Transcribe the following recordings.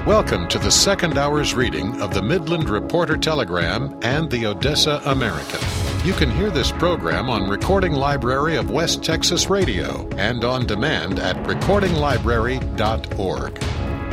Welcome to the second hour's reading of the Midland Reporter Telegram and the Odessa American. You can hear this program on Recording Library of West Texas Radio and on demand at recordinglibrary.org.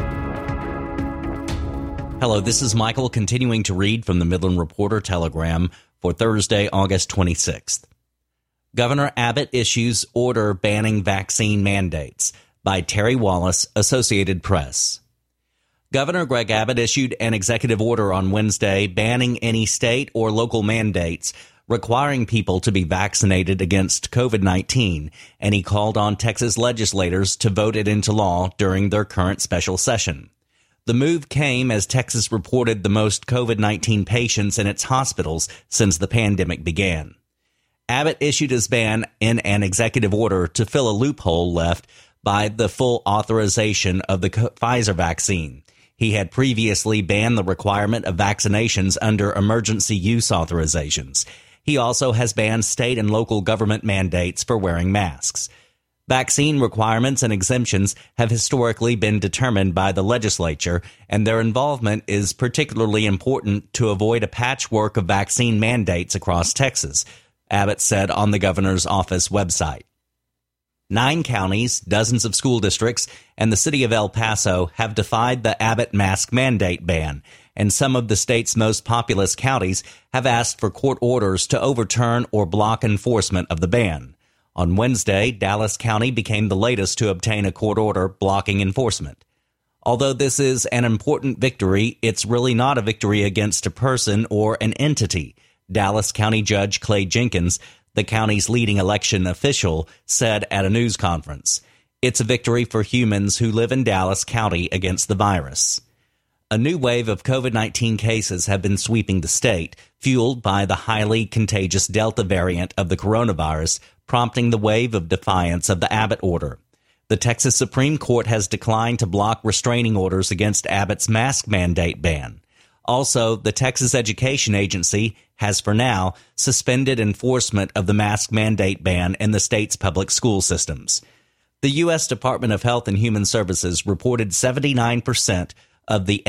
Hello, this is Michael continuing to read from the Midland Reporter Telegram for Thursday, August 26th. Governor Abbott issues order banning vaccine mandates by Terry Wallace, Associated Press. Governor Greg Abbott issued an executive order on Wednesday banning any state or local mandates requiring people to be vaccinated against COVID-19, and he called on Texas legislators to vote it into law during their current special session. The move came as Texas reported the most COVID-19 patients in its hospitals since the pandemic began. Abbott issued his ban in an executive order to fill a loophole left by the full authorization of the Pfizer vaccine. He had previously banned the requirement of vaccinations under emergency use authorizations. He also has banned state and local government mandates for wearing masks. Vaccine requirements and exemptions have historically been determined by the legislature, and their involvement is particularly important to avoid a patchwork of vaccine mandates across Texas, Abbott said on the governor's office website. 9 counties, dozens of school districts, and the city of El Paso have defied the Abbott mask mandate ban, and some of the state's most populous counties have asked for court orders to overturn or block enforcement of the ban. On Wednesday, Dallas County became the latest to obtain a court order blocking enforcement. Although this is an important victory, it's really not a victory against a person or an entity, Dallas County Judge Clay Jenkins, the county's leading election official, said at a news conference. It's a victory for humans who live in Dallas County against the virus. A new wave of COVID-19 cases have been sweeping the state, fueled by the highly contagious Delta variant of the coronavirus, prompting the wave of defiance of the Abbott order. The Texas Supreme Court has declined to block restraining orders against Abbott's mask mandate ban. Also, the Texas Education Agency has for now suspended enforcement of the mask mandate ban in the state's public school systems. The U.S. Department of Health and Human Services reported 79% of the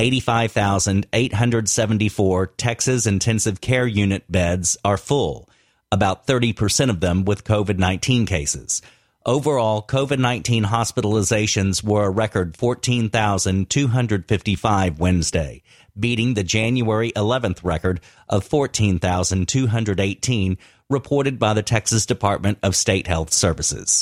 85,874 Texas intensive care unit beds are full, about 30% of them with COVID-19 cases. Overall, COVID-19 hospitalizations were a record 14,255 Wednesday, beating the January 11th record of 14,218 reported by the Texas Department of State Health Services.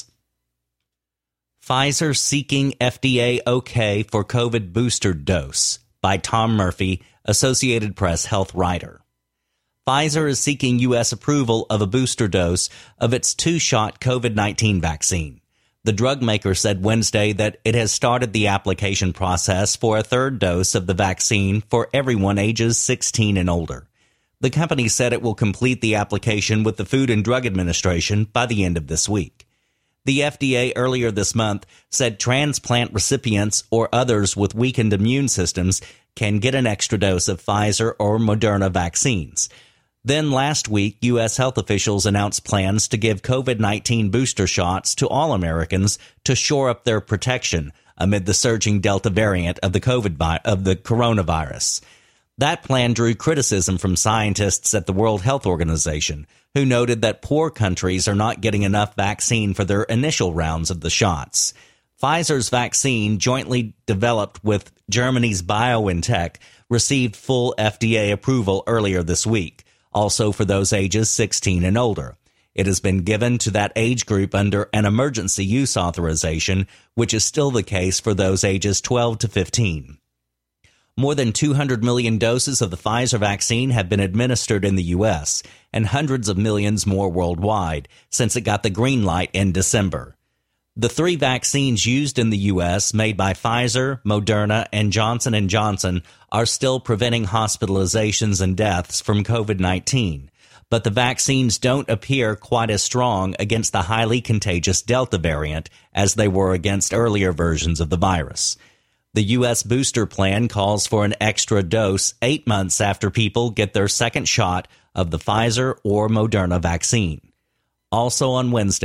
Pfizer seeking FDA okay for COVID booster dose by Tom Murphy, Associated Press health writer. Pfizer is seeking U.S. approval of a booster dose of its 2-shot COVID-19 vaccine. The drug maker said Wednesday that it has started the application process for a third dose of the vaccine for everyone ages 16 and older. The company said it will complete the application with the Food and Drug Administration by the end of this week. The FDA earlier this month said transplant recipients or others with weakened immune systems can get an extra dose of Pfizer or Moderna vaccines. Then last week, U.S. health officials announced plans to give COVID-19 booster shots to all Americans to shore up their protection amid the surging Delta variant of the coronavirus. That plan drew criticism from scientists at the World Health Organization, who noted that poor countries are not getting enough vaccine for their initial rounds of the shots. Pfizer's vaccine, jointly developed with Germany's BioNTech, received full FDA approval earlier this week. Also for those ages 16 and older. It has been given to that age group under an emergency use authorization, which is still the case for those ages 12 to 15. More than 200 million doses of the Pfizer vaccine have been administered in the U.S., and hundreds of millions more worldwide since it got the green light in December. The 3 vaccines used in the U.S., made by Pfizer, Moderna, and Johnson & Johnson, are still preventing hospitalizations and deaths from COVID-19. But the vaccines don't appear quite as strong against the highly contagious Delta variant as they were against earlier versions of the virus. The U.S. booster plan calls for an extra dose 8 months after people get their second shot of the Pfizer or Moderna vaccine. Also on Wednesday,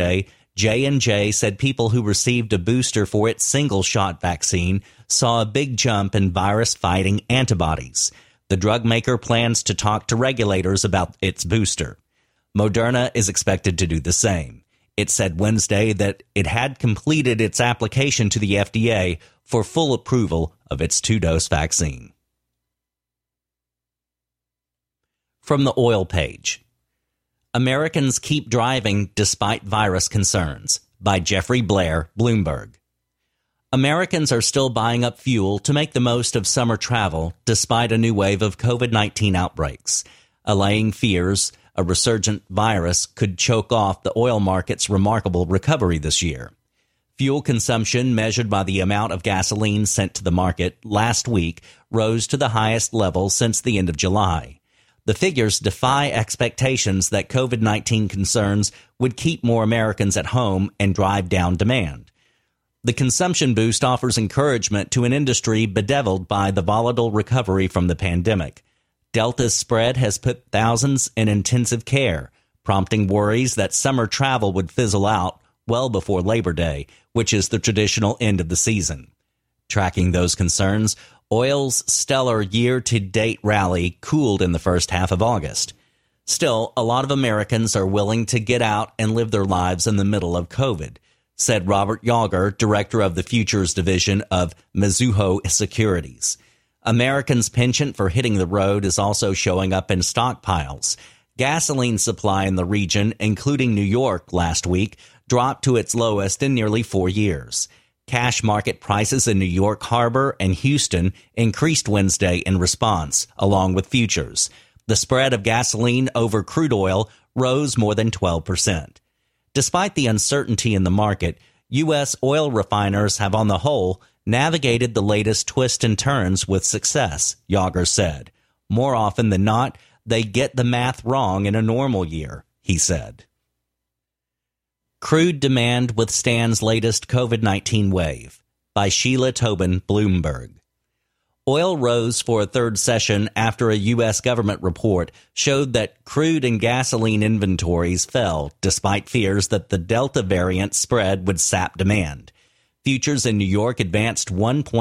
J&J said people who received a booster for its single-shot vaccine saw a big jump in virus-fighting antibodies. The drug maker plans to talk to regulators about its booster. Moderna is expected to do the same. It said Wednesday that it had completed its application to the FDA for full approval of its 2-dose vaccine. From the oil page. Americans keep driving despite virus concerns, by Jeffrey Blair, Bloomberg. Americans are still buying up fuel to make the most of summer travel despite a new wave of COVID-19 outbreaks, allaying fears a resurgent virus could choke off the oil market's remarkable recovery this year. Fuel consumption, measured by the amount of gasoline sent to the market last week, rose to the highest level since the end of July. The figures defy expectations that COVID-19 concerns would keep more Americans at home and drive down demand. The consumption boost offers encouragement to an industry bedeviled by the volatile recovery from the pandemic. Delta's spread has put thousands in intensive care, prompting worries that summer travel would fizzle out well before Labor Day, which is the traditional end of the season. Tracking those concerns, oil's stellar year-to-date rally cooled in the first half of August. Still, a lot of Americans are willing to get out and live their lives in the middle of COVID, said Robert Yager, director of the Futures Division of Mizuho Securities. Americans' penchant for hitting the road is also showing up in stockpiles. Gasoline supply in the region, including New York last week, dropped to its lowest in nearly 4 years. Cash market prices in New York Harbor and Houston increased Wednesday in response, along with futures. The spread of gasoline over crude oil rose more than 12%. Despite the uncertainty in the market, U.S. oil refiners have on the whole navigated the latest twists and turns with success, Yager said. More often than not, they get the math wrong in a normal year, he said. Crude demand withstands latest COVID-19 wave, by Sheila Tobin, Bloomberg. Oil rose for a third session after a U.S. government report showed that crude and gasoline inventories fell despite fears that the Delta variant spread would sap demand. Futures in New York advanced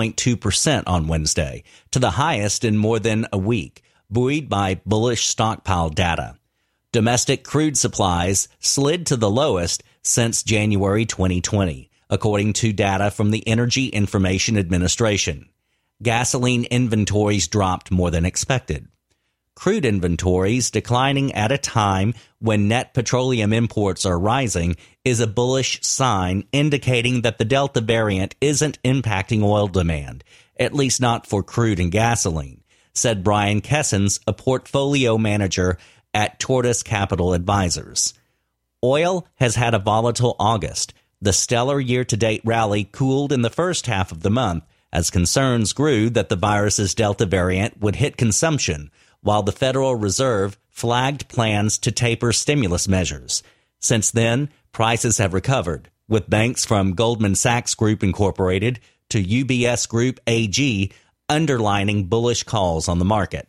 1.2% on Wednesday, to the highest in more than a week, buoyed by bullish stockpile data. Domestic crude supplies slid to the lowest since January 2020, according to data from the Energy Information Administration. Gasoline inventories dropped more than expected. Crude inventories declining at a time when net petroleum imports are rising is a bullish sign indicating that the Delta variant isn't impacting oil demand, at least not for crude and gasoline, said Brian Kessens, a portfolio manager at Tortoise Capital Advisors. Oil has had a volatile August. The stellar year-to-date rally cooled in the first half of the month as concerns grew that the virus's Delta variant would hit consumption, while the Federal Reserve flagged plans to taper stimulus measures. Since then, prices have recovered, with banks from Goldman Sachs Group Incorporated to UBS Group AG underlining bullish calls on the market.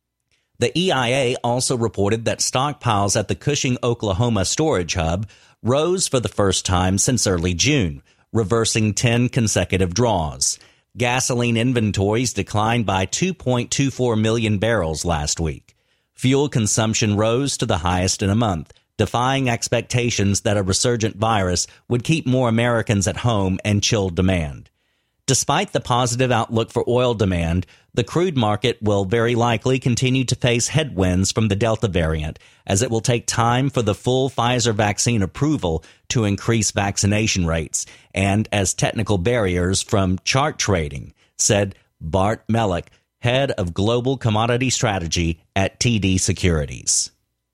The EIA also reported that stockpiles at the Cushing, Oklahoma storage hub rose for the first time since early June, reversing 10 consecutive draws. Gasoline inventories declined by 2.24 million barrels last week. Fuel consumption rose to the highest in a month, defying expectations that a resurgent virus would keep more Americans at home and chill demand. Despite the positive outlook for oil demand, the crude market will very likely continue to face headwinds from the Delta variant, as it will take time for the full Pfizer vaccine approval to increase vaccination rates, and as technical barriers from chart trading, said Bart Mellick, head of global commodity strategy at TD Securities.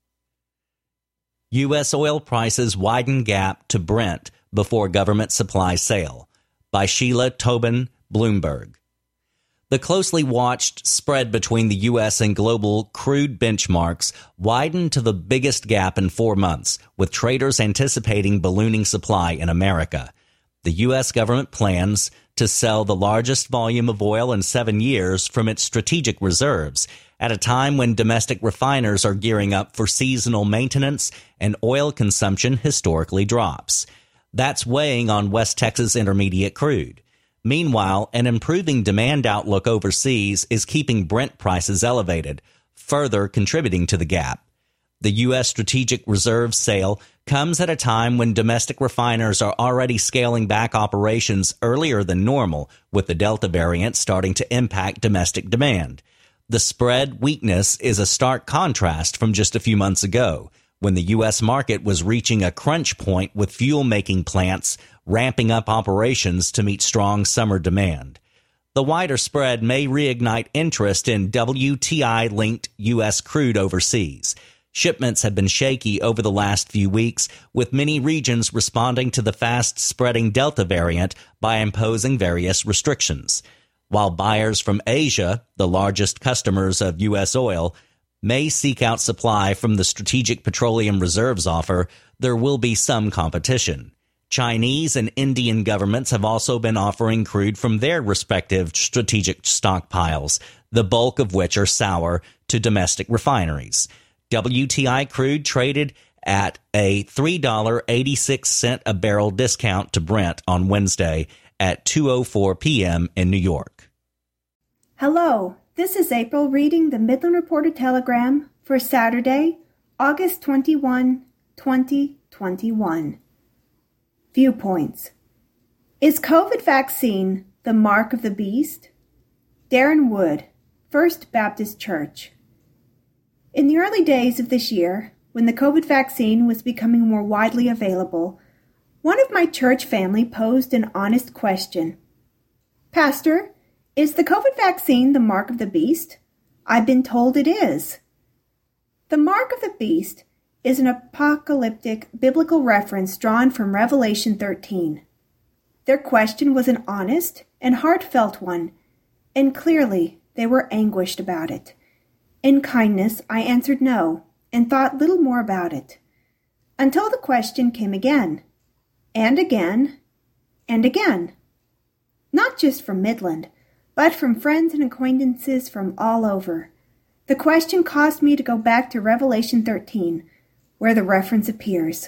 U.S. oil prices widen gap to Brent before government supply sale, by Sheila Tobin, Bloomberg. The closely watched spread between the U.S. and global crude benchmarks widened to the biggest gap in 4 months, with traders anticipating ballooning supply in America. The U.S. government plans to sell the largest volume of oil in 7 years from its strategic reserves, at a time when domestic refiners are gearing up for seasonal maintenance and oil consumption historically drops. That's weighing on West Texas Intermediate crude. Meanwhile, an improving demand outlook overseas is keeping Brent prices elevated, further contributing to the gap. The U.S. Strategic Reserve sale comes at a time when domestic refiners are already scaling back operations earlier than normal, with the Delta variant starting to impact domestic demand. The spread weakness is a stark contrast from just a few months ago, when the U.S. market was reaching a crunch point with fuel-making plants ramping up operations to meet strong summer demand. The wider spread may reignite interest in WTI-linked U.S. crude overseas. Shipments have been shaky over the last few weeks, with many regions responding to the fast-spreading Delta variant by imposing various restrictions. While buyers from Asia, the largest customers of U.S. oil, may seek out supply from the Strategic Petroleum Reserves offer, there will be some competition. Chinese and Indian governments have also been offering crude from their respective strategic stockpiles, the bulk of which are sour, to domestic refineries. WTI crude traded at a $3.86 a barrel discount to Brent on Wednesday at 2:04 p.m. in New York. Hello, this is April reading the Midland Reporter Telegram for Saturday, August 21, 2021. Viewpoints. Is COVID vaccine the mark of the beast? Darren Wood, First Baptist Church. In the early days of this year, when the COVID vaccine was becoming more widely available, one of my church family posed an honest question. Pastor, is the COVID vaccine the mark of the beast? I've been told it is. The mark of the beast is an apocalyptic biblical reference drawn from Revelation 13. Their question was an honest and heartfelt one, and clearly they were anguished about it. In kindness, I answered no, and thought little more about it, until the question came again, and again, and again. Not just from Midland, but from friends and acquaintances from all over. The question caused me to go back to Revelation 13, where the reference appears.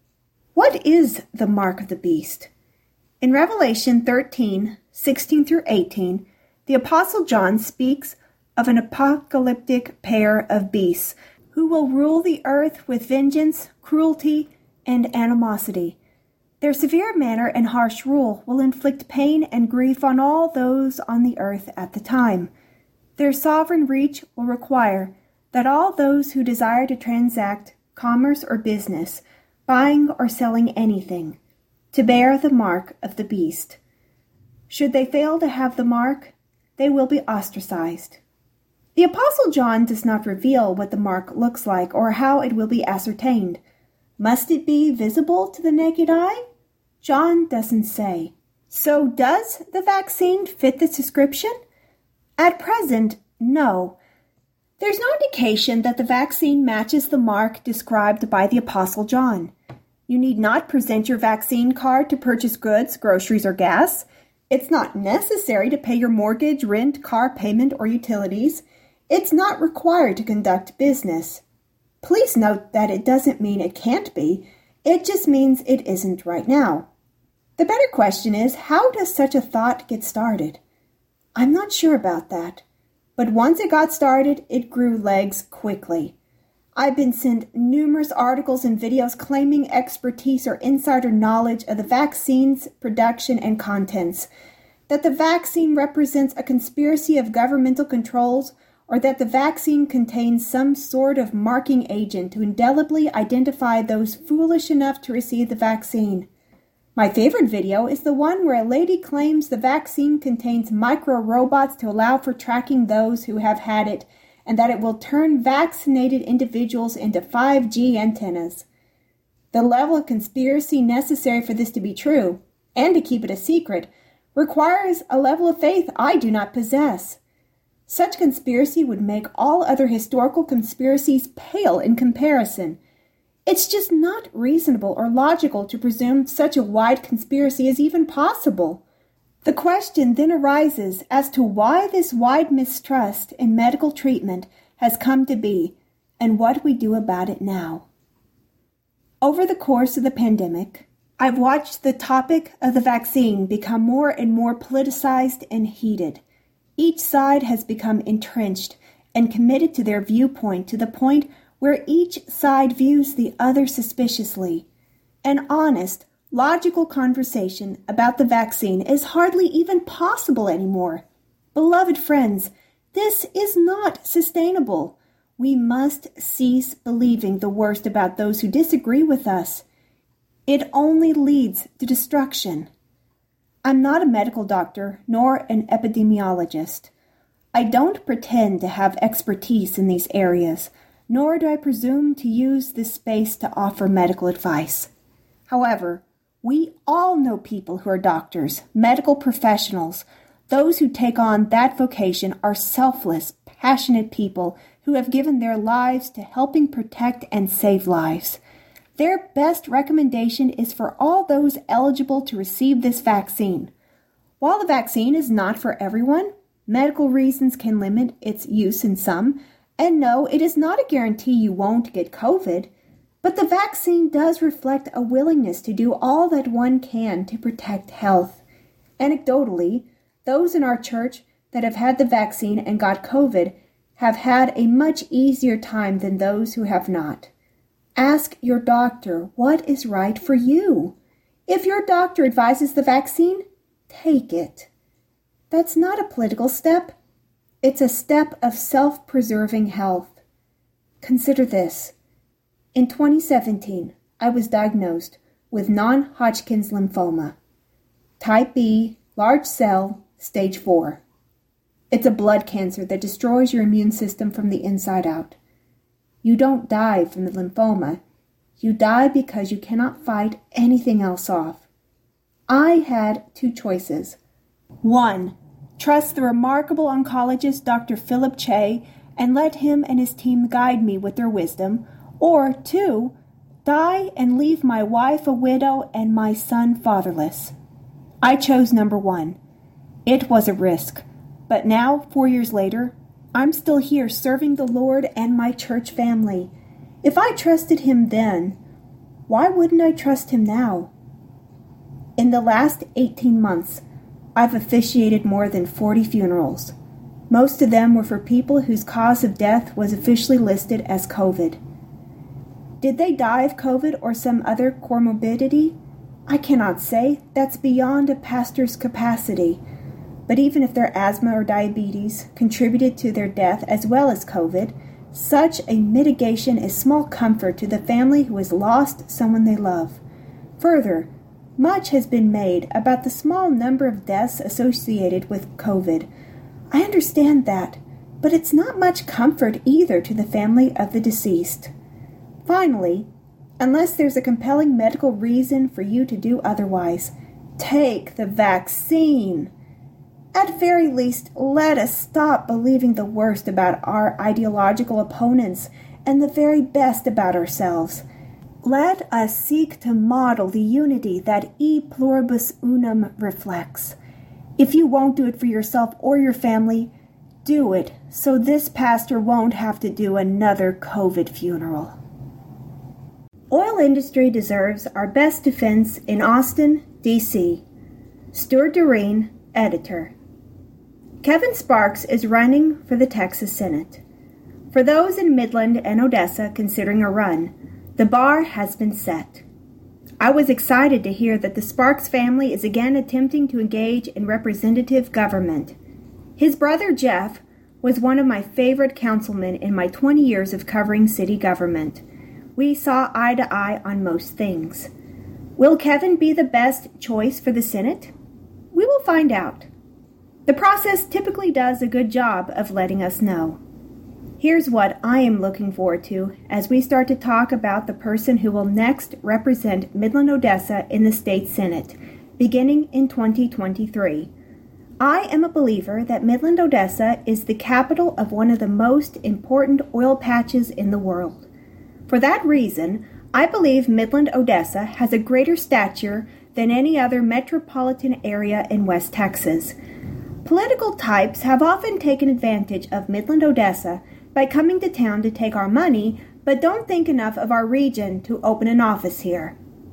What is the mark of the beast? In Revelation 13, 16 through 18, the Apostle John speaks of an apocalyptic pair of beasts who will rule the earth with vengeance, cruelty, and animosity. Their severe manner and harsh rule will inflict pain and grief on all those on the earth at the time. Their sovereign reach will require that all those who desire to transact commerce or business, buying or selling anything, to bear the mark of the beast. Should they fail to have the mark, they will be ostracized. The Apostle John does not reveal what the mark looks like or how it will be ascertained. Must it be visible to the naked eye? John doesn't say. So does the vaccine fit this description? At present, no. There's no indication that the vaccine matches the mark described by the Apostle John. You need not present your vaccine card to purchase goods, groceries, or gas. It's not necessary to pay your mortgage, rent, car payment, or utilities. It's not required to conduct business. Please note that it doesn't mean it can't be. It just means it isn't right now. The better question is, how does such a thought get started? I'm not sure about that. But once it got started, it grew legs quickly. I've been sent numerous articles and videos claiming expertise or insider knowledge of the vaccine's production and contents, that the vaccine represents a conspiracy of governmental controls, or that the vaccine contains some sort of marking agent to indelibly identify those foolish enough to receive the vaccine. My favorite video is the one where a lady claims the vaccine contains micro-robots to allow for tracking those who have had it, and that it will turn vaccinated individuals into 5G antennas. The level of conspiracy necessary for this to be true, and to keep it a secret, requires a level of faith I do not possess. Such conspiracy would make all other historical conspiracies pale in comparison. It's just not reasonable or logical to presume such a wide conspiracy is even possible. The question then arises as to why this wide mistrust in medical treatment has come to be, and what we do about it now. Over the course of the pandemic, I've watched the topic of the vaccine become more and more politicized and heated. Each side has become entrenched and committed to their viewpoint to the point where each side views the other suspiciously. An honest, logical conversation about the vaccine is hardly even possible anymore. Beloved friends, this is not sustainable. We must cease believing the worst about those who disagree with us. It only leads to destruction. I'm not a medical doctor nor an epidemiologist. I don't pretend to have expertise in these areas, nor do I presume to use this space to offer medical advice. However, we all know people who are doctors, medical professionals. Those who take on that vocation are selfless, passionate people who have given their lives to helping protect and save lives. Their best recommendation is for all those eligible to receive this vaccine. While the vaccine is not for everyone, medical reasons can limit its use in some, and no, it is not a guarantee you won't get COVID, but the vaccine does reflect a willingness to do all that one can to protect health. Anecdotally, those in our church that have had the vaccine and got COVID have had a much easier time than those who have not. Ask your doctor what is right for you. If your doctor advises the vaccine, take it. That's not a political step. It's a step of self-preserving health. Consider this. In 2017, I was diagnosed with non-Hodgkin's lymphoma, type B, large cell, stage 4. It's a blood cancer that destroys your immune system from the inside out. You don't die from the lymphoma. You die because you cannot fight anything else off. I had two choices. 1. Trust the remarkable oncologist Dr. Philip Che and let him and his team guide me with their wisdom. Or 2. Die and leave my wife a widow and my son fatherless. I chose number 1. It was a risk, but now, 4 years later, I'm still here serving the Lord and my church family. If I trusted him then, why wouldn't I trust him now? In the last 18 months, I've officiated more than 40 funerals. Most of them were for people whose cause of death was officially listed as COVID. Did they die of COVID or some other comorbidity? I cannot say. That's beyond a pastor's capacity. But even if their asthma or diabetes contributed to their death as well as COVID, such a mitigation is small comfort to the family who has lost someone they love. Further, much has been made about the small number of deaths associated with COVID. I understand that, but it's not much comfort either to the family of the deceased. Finally, unless there's a compelling medical reason for you to do otherwise, take the vaccine. At very least, let us stop believing the worst about our ideological opponents and the very best about ourselves. Let us seek to model the unity that E Pluribus Unum reflects. If you won't do it for yourself or your family, do it so this pastor won't have to do another COVID funeral. Oil industry deserves our best defense in Austin, D.C. Stuart Doreen, editor. Kevin Sparks is running for the Texas Senate. For those in Midland and Odessa considering a run, the bar has been set. I was excited to hear that the Sparks family is again attempting to engage in representative government. His brother Jeff was one of my favorite councilmen in my 20 years of covering city government. We saw eye to eye on most things. Will Kevin be the best choice for the Senate? We will find out. The process typically does a good job of letting us know. Here's what I am looking forward to as we start to talk about the person who will next represent Midland Odessa in the state Senate, beginning in 2023. I am a believer that Midland Odessa is the capital of one of the most important oil patches in the world. For that reason, I believe Midland Odessa has a greater stature than any other metropolitan area in West Texas. Political types have often taken advantage of Midland Odessa by coming to town to take our money, but don't think enough of our region to open an office here.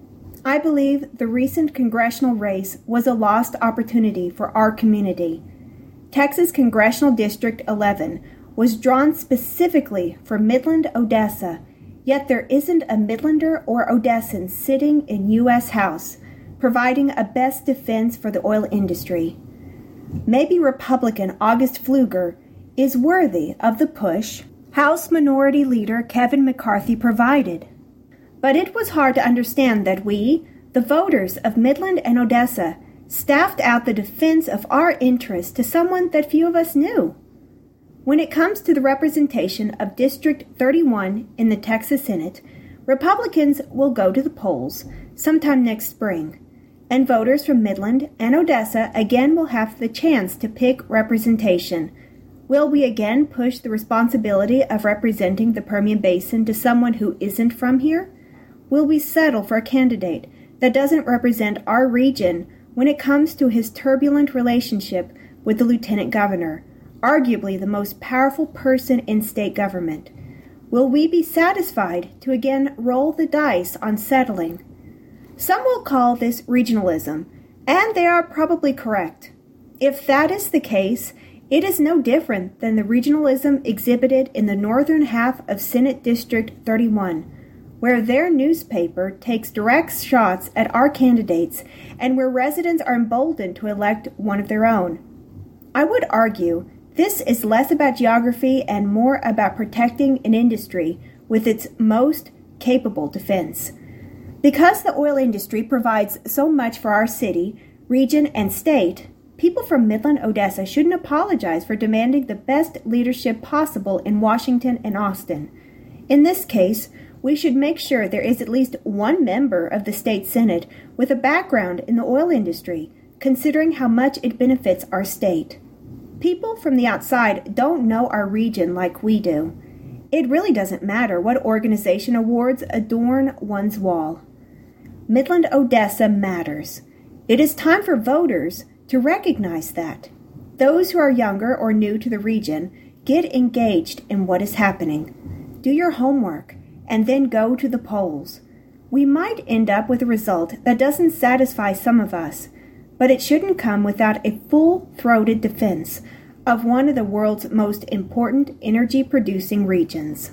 I believe the recent congressional race was a lost opportunity for our community. Texas Congressional District 11 was drawn specifically for Midland, Odessa, yet there isn't a Midlander or Odessan sitting in U.S. House providing a best defense for the oil industry. Maybe Republican August Pfluger is worthy of the push House Minority Leader Kevin McCarthy provided. But it was hard to understand that we, the voters of Midland and Odessa, staffed out the defense of our interests to someone that few of us knew. When it comes to the representation of District 31 in the Texas Senate, Republicans will go to the polls sometime next spring, and voters from Midland and Odessa again will have the chance to pick representation. Will we again push the responsibility of representing the Permian Basin to someone who isn't from here? Will we settle for a candidate that doesn't represent our region when it comes to his turbulent relationship with the lieutenant governor, arguably the most powerful person in state government? Will we be satisfied to again roll the dice on settling? Some will call this regionalism, and they are probably correct. If that is the case, it is no different than the regionalism exhibited in the northern half of Senate District 31, where their newspaper takes direct shots at our candidates and where residents are emboldened to elect one of their own. I would argue this is less about geography and more about protecting an industry with its most capable defense. Because the oil industry provides so much for our city, region, and state, people from Midland, Odessa shouldn't apologize for demanding the best leadership possible in Washington and Austin. In this case, we should make sure there is at least one member of the state Senate with a background in the oil industry, considering how much it benefits our state. People from the outside don't know our region like we do. It really doesn't matter what organization awards adorn one's wall. Midland, Odessa matters. It is time for voters to recognize that. Those who are younger or new to the region, get engaged in what is happening. Do your homework, and then go to the polls. We might end up with a result that doesn't satisfy some of us, but it shouldn't come without a full-throated defense of one of the world's most important energy-producing regions.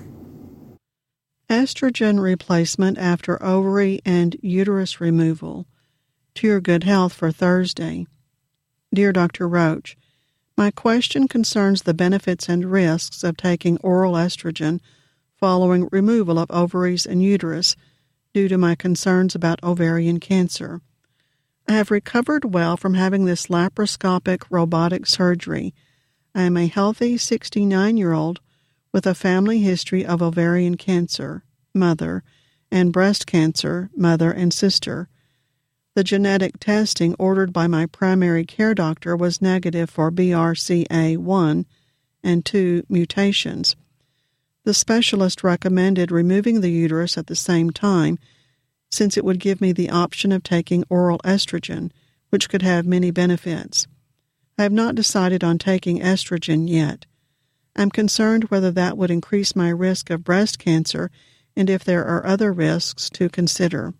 Estrogen replacement after ovary and uterus removal. To your good health for Thursday. Dear Dr. Roach, my question concerns the benefits and risks of taking oral estrogen following removal of ovaries and uterus due to my concerns about ovarian cancer. I have recovered well from having this laparoscopic robotic surgery. I am a healthy 69-year-old with a family history of ovarian cancer, mother, and breast cancer, mother and sister. The genetic testing ordered by my primary care doctor was negative for BRCA1 and 2 mutations. The specialist recommended removing the uterus at the same time, since it would give me the option of taking oral estrogen, which could have many benefits. I have not decided on taking estrogen yet. I'm concerned whether that would increase my risk of breast cancer and if there are other risks to consider.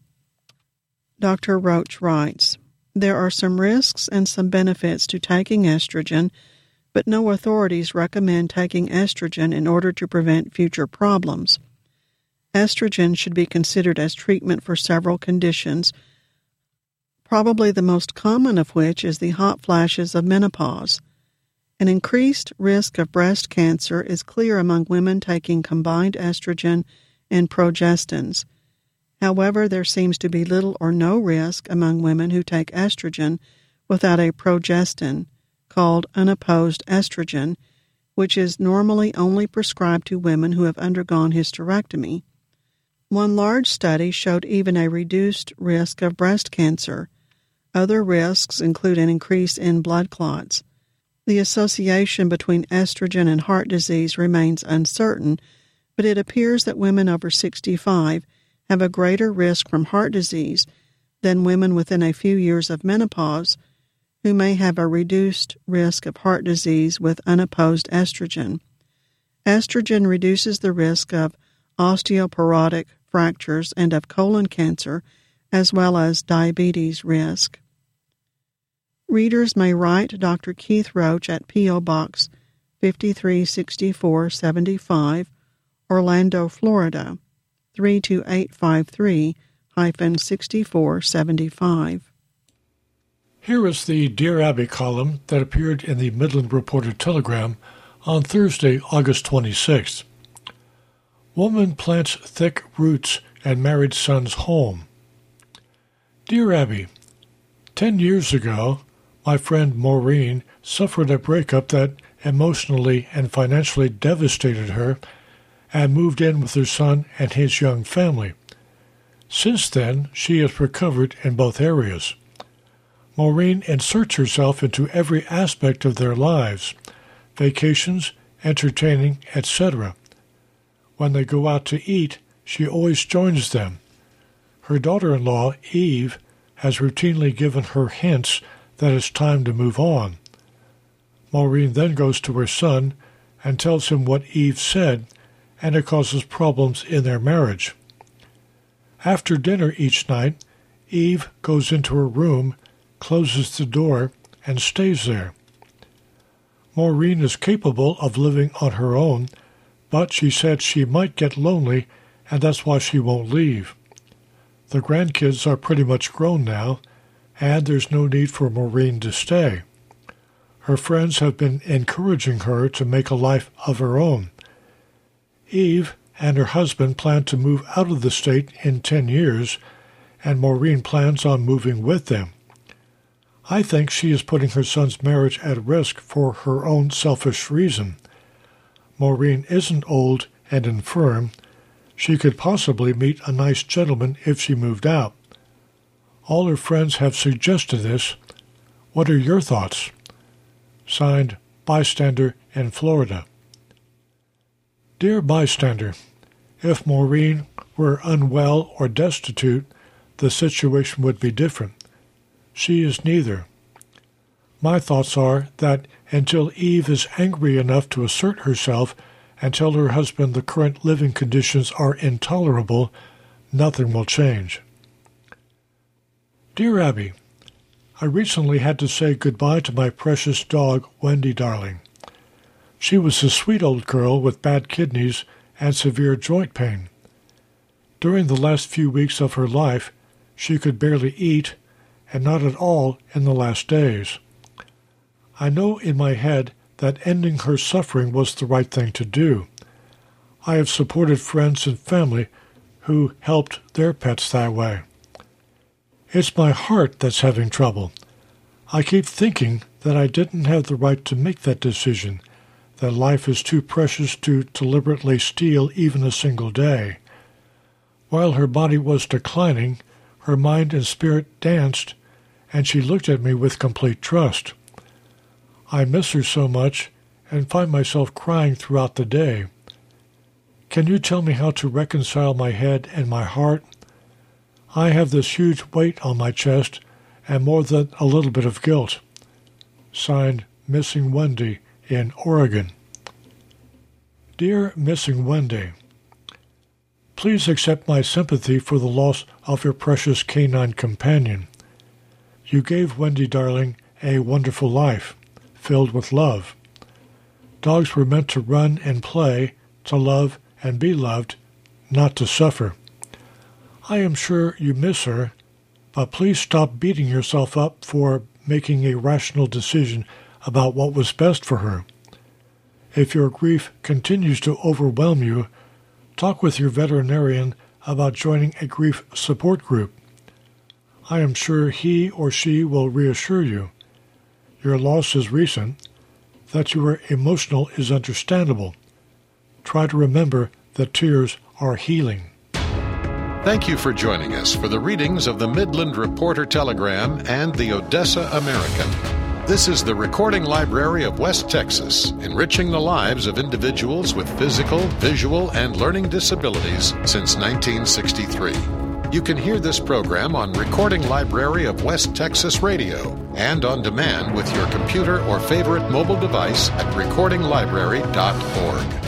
Dr. Roach writes, there are some risks and some benefits to taking estrogen, but no authorities recommend taking estrogen in order to prevent future problems. Estrogen should be considered as treatment for several conditions, probably the most common of which is the hot flashes of menopause. An increased risk of breast cancer is clear among women taking combined estrogen and progestins. However, there seems to be little or no risk among women who take estrogen without a progestin, called unopposed estrogen, which is normally only prescribed to women who have undergone hysterectomy. One large study showed even a reduced risk of breast cancer. Other risks include an increase in blood clots. The association between estrogen and heart disease remains uncertain, but it appears that women over 65 have a greater risk from heart disease than women within a few years of menopause who may have a reduced risk of heart disease with unopposed estrogen. Estrogen reduces the risk of osteoporotic fractures and of colon cancer as well as diabetes risk. Readers may write Dr. Keith Roach at P.O. Box 536475, Orlando, Florida, 32853-6475. Here is the Dear Abby column that appeared in the Midland Reporter-Telegram on Thursday, August 26th. Woman plants thick roots and married son's home. Dear Abby, 10 years ago, my friend Maureen suffered a breakup that emotionally and financially devastated her and moved in with her son and his young family. Since then, she has recovered in both areas. Maureen inserts herself into every aspect of their lives, vacations, entertaining, etc. When they go out to eat, she always joins them. Her daughter-in-law, Eve, has routinely given her hints that it's time to move on. Maureen then goes to her son and tells him what Eve said, and it causes problems in their marriage. After dinner each night, Eve goes into her room, closes the door, and stays there. Maureen is capable of living on her own, but she said she might get lonely, and that's why she won't leave. The grandkids are pretty much grown now, and there's no need for Maureen to stay. Her friends have been encouraging her to make a life of her own. Eve and her husband plan to move out of the state in 10 years, and Maureen plans on moving with them. I think she is putting her son's marriage at risk for her own selfish reason. Maureen isn't old and infirm. She could possibly meet a nice gentleman if she moved out. All her friends have suggested this. What are your thoughts? Signed, Bystander in Florida. Dear Bystander, if Maureen were unwell or destitute, the situation would be different. She is neither. My thoughts are that until Eve is angry enough to assert herself and tell her husband the current living conditions are intolerable, nothing will change. Dear Abby, I recently had to say goodbye to my precious dog, Wendy Darling. She was a sweet old girl with bad kidneys and severe joint pain. During the last few weeks of her life, she could barely eat, and not at all in the last days. I know in my head that ending her suffering was the right thing to do. I have supported friends and family who helped their pets that way. It's my heart that's having trouble. I keep thinking that I didn't have the right to make that decision, that life is too precious to deliberately steal even a single day. While her body was declining, her mind and spirit danced, and she looked at me with complete trust. I miss her so much and find myself crying throughout the day. Can you tell me how to reconcile my head and my heart? I have this huge weight on my chest and more than a little bit of guilt. Signed, Missing Wendy in Oregon. Dear Missing Wendy, please accept my sympathy for the loss of your precious canine companion. You gave Wendy Darling a wonderful life, filled with love. Dogs were meant to run and play, to love and be loved, not to suffer. I am sure you miss her, but please stop beating yourself up for making a rational decision about what was best for her. If your grief continues to overwhelm you, talk with your veterinarian about joining a grief support group. I am sure he or she will reassure you. Your loss is recent. That you are emotional is understandable. Try to remember that tears are healing. Thank you for joining us for the readings of the Midland Reporter-Telegram and the Odessa American. This is the Recording Library of West Texas, enriching the lives of individuals with physical, visual, and learning disabilities since 1963. You can hear this program on Recording Library of West Texas Radio and on demand with your computer or favorite mobile device at recordinglibrary.org.